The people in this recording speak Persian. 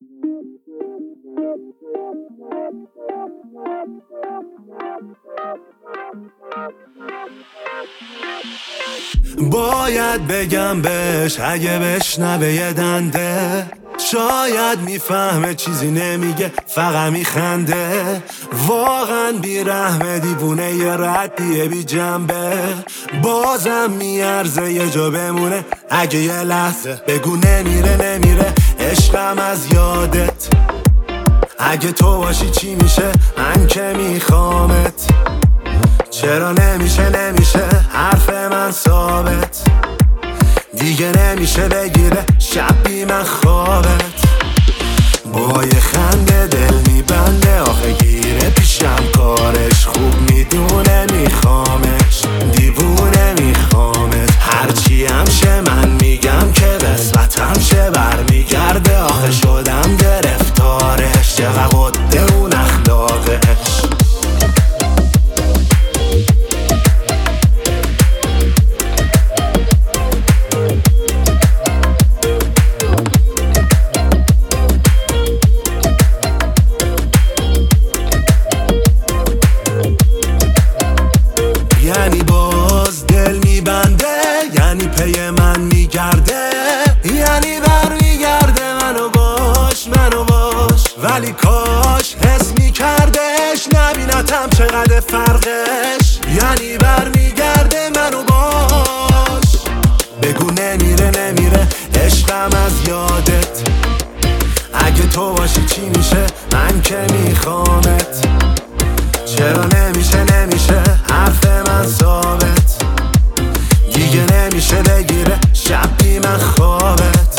باید بگم بهش اگه بشنوه یه دنده، شاید میفهمه چیزی نمیگه فقط میخنده. واقعا بیرحمه، دیوونه، یه ردیه بی جنبه. بازم میارزه یه جا بمونه اگه یه لحظه بگو نمیره عشقم از یادت. اگه تو باشی چی میشه، من که میخوامت. چرا نمیشه حرف من ثابت، دیگه نمیشه بگیره شب بی من خوابت. با یه خنده دل میبنده، آخه گیره پیشم کارش خوب میدونه میخوامش. دیوونه میخوامت، هرچی هم شه من میگم که قسمتم شه برمیگرده. آخه شدم گرفتارش، چقدر قده اون اخلاقش. یعنی باز دل میبنده، یعنی پی من میگرده، یعنی برمیگرده منو باش ولی کاش حس میکردش نبینتم چقدر فرقش. یعنی برمیگرده منو باش، بگو نمیره عشقم از یادت. اگه تو باشی چی میشه، من که میخوامت. چرا نمیشه حرف من ثابت، دیگه نمیشه بگیره شب بی من خوابت.